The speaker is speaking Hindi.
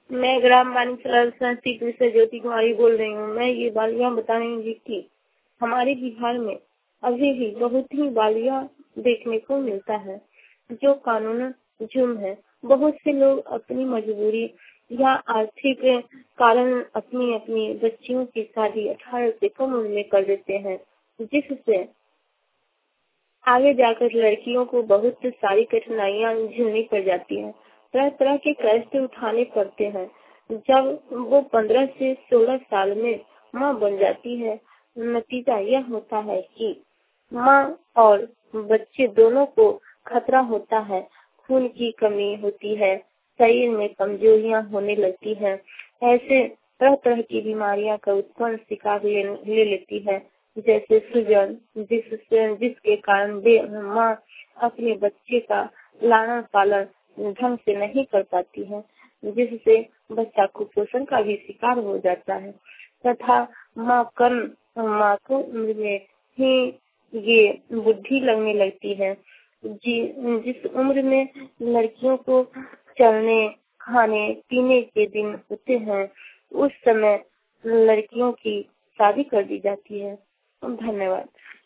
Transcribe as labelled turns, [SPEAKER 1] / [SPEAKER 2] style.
[SPEAKER 1] मैं ग्राम मानिकसराय संस्कृत से ज्योति कुमारी बोल रही हूँ। मैं ये बालियाँ बता रही हूँ कि हमारे बिहार में अभी भी बहुत ही बालियाँ देखने को मिलता है जो कानूनन जुर्म है। बहुत से लोग अपनी मजबूरी या आर्थिक कारण अपनी अपनी बच्चियों की शादी 18 से कम उम्र में कर देते हैं, जिससे आगे जाकर लड़कियों को बहुत सारी कठिनाइयाँ झेलनी पड़ जाती हैं। तरह तरह के कष्ट उठाने पड़ते हैं। जब वो 15 से 16 साल में माँ बन जाती है, नतीजा यह होता है कि माँ और बच्चे दोनों को खतरा होता है। खून की कमी होती है, शरीर में कमजोरियाँ होने लगती हैं। ऐसे तरह तरह की बीमारियां का उत्पन्न शिकार ले लेती है, जैसे सूजन, जिसके कारण माँ अपने बच्चे का लालन पालन ढंग से नहीं कर पाती है, जिससे बच्चा कुपोषण का भी शिकार हो जाता है। तथा माँ को उम्र में ही ये बुद्धि लगने लगती है। जिस उम्र में लड़कियों को चलने, खाने पीने के दिन होते हैं, उस समय लड़कियों की शादी कर दी जाती है। धन्यवाद।